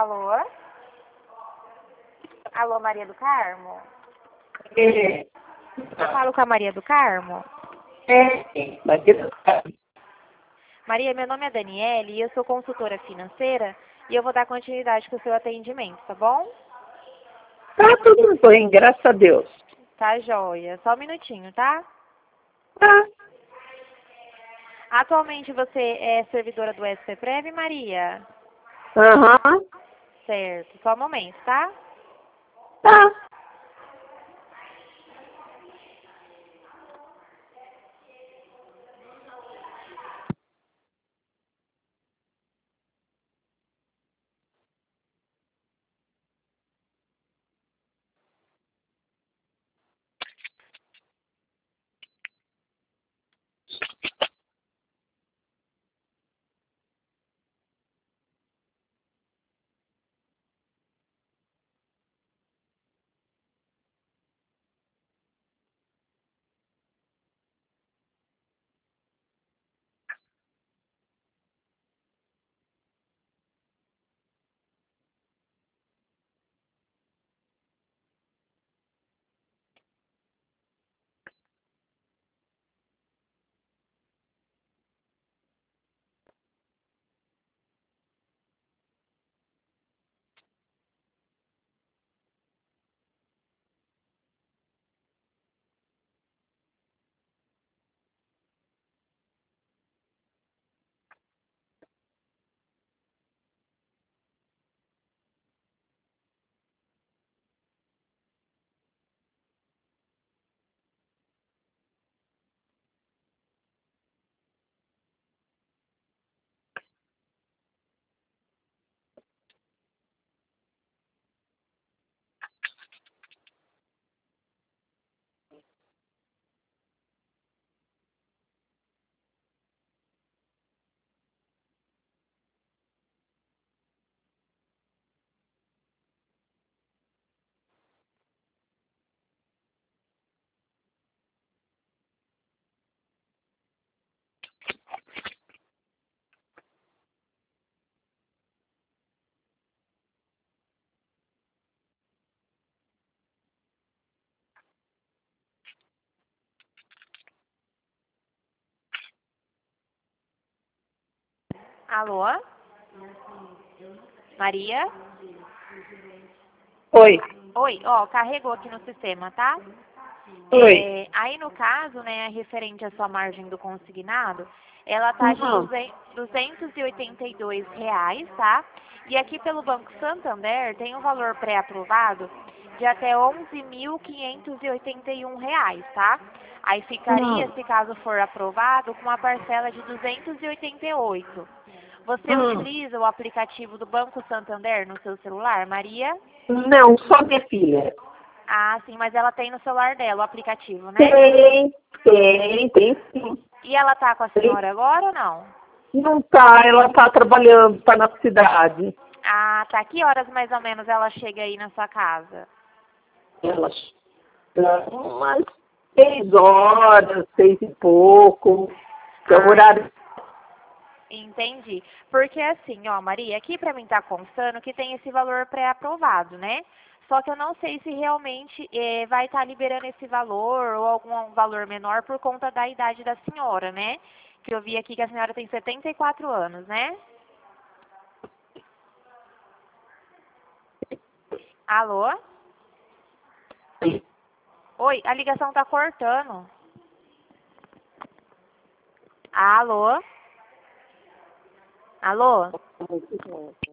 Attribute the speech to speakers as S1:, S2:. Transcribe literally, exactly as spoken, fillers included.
S1: Alô? Alô, Maria do Carmo?
S2: É,
S1: Eu falo com a Maria do Carmo?
S2: é, Maria,
S1: Maria, meu nome é Daniele e eu sou consultora financeira e eu vou dar continuidade com o seu atendimento, tá bom?
S2: tá tudo bem, graças a Deus.
S1: Tá joia. Só um minutinho, tá?
S2: Tá,
S1: Atualmente você é servidora do S P Prev, Maria?
S2: aham,
S1: Certo. Só um momento, tá?
S2: tá.
S1: Alô? Maria?
S2: Oi,
S1: Oi, ó, carregou aqui no sistema, tá?
S2: oi.
S1: É, aí no caso, né, referente à sua margem do consignado, ela tá de
S2: Uhum.
S1: duzentos e oitenta e dois reais, tá? E aqui pelo Banco Santander tem um valor pré-aprovado de até onze mil quinhentos e oitenta e um reais, tá? Aí ficaria,
S2: Uhum.
S1: se caso for aprovado, com uma parcela de duzentos e oitenta e oito. Você
S2: Uhum.
S1: utiliza o aplicativo do Banco Santander no seu celular, Maria?
S2: Não, só minha filha.
S1: Ah, sim, mas ela tem no celular dela o aplicativo, né?
S2: Tem, tem, tem sim.
S1: E ela tá com a
S2: Tem.
S1: senhora agora ou não?
S2: Não tá, ela tá trabalhando, tá na cidade.
S1: Ah, tá. Que horas mais ou menos ela chega aí na sua casa?
S2: Ela chega umas seis horas, seis e pouco. Que é o
S1: Ah,
S2: horário.
S1: entendi. Porque assim, ó, Maria, aqui pra mim tá constando que tem esse valor pré-aprovado, né? Só que eu não sei se realmente eh, vai estar liberando esse valor ou algum valor menor por conta da idade da senhora, né? Que eu vi aqui que a senhora tem setenta e quatro anos, né? Alô? Oi, a ligação tá cortando. Alô? Alô?